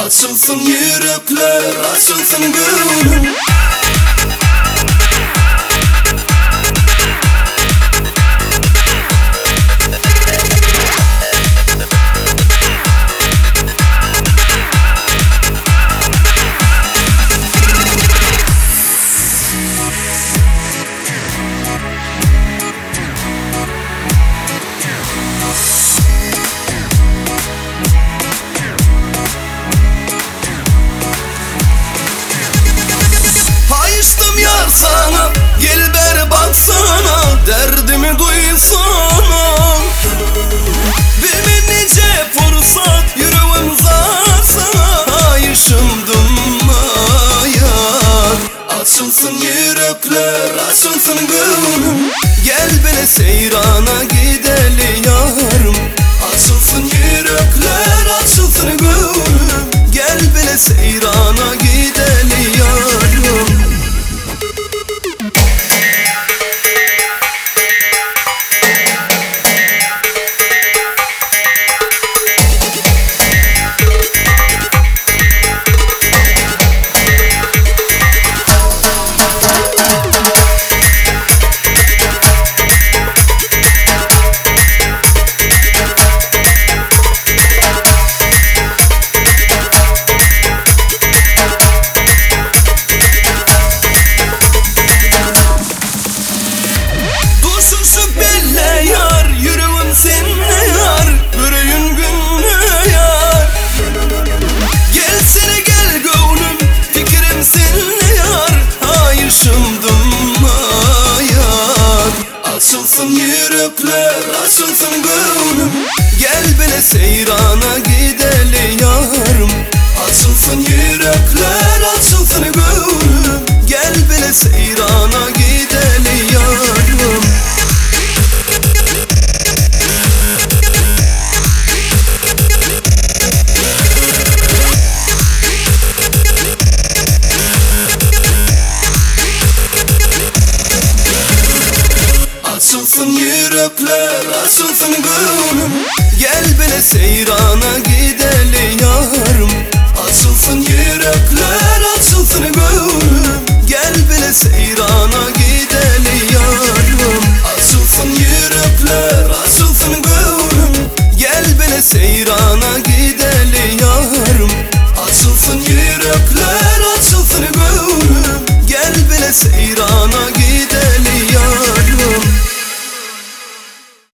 Açılsın yürekler, açılsın gönlüm. Hayıştım yar sana, gel beri baksana, derdimi duysana. Bilmeyince fırsat, yüreğim zar sana. Hayışımdım yar. Açılsın yürekler, açılsın gönlüm. Gel beni seyrana gidelim yarım. Açılsın yürekler, açılsın gönlüm. Gel beni seyrana gidelim yarım. Açılsın yürekler, açılsın gönlüm. Gel beni seyrana gidelim yarım. Açılsın yürekler, açılsın gönlüm. Gel beni seyrana gidelim yarım. Açılsın yürekler, açılsın gönlüm. Gel beni seyrana gidelim yarım. Açılsın yürekler, açılsın gönlüm. Gel beni seyrana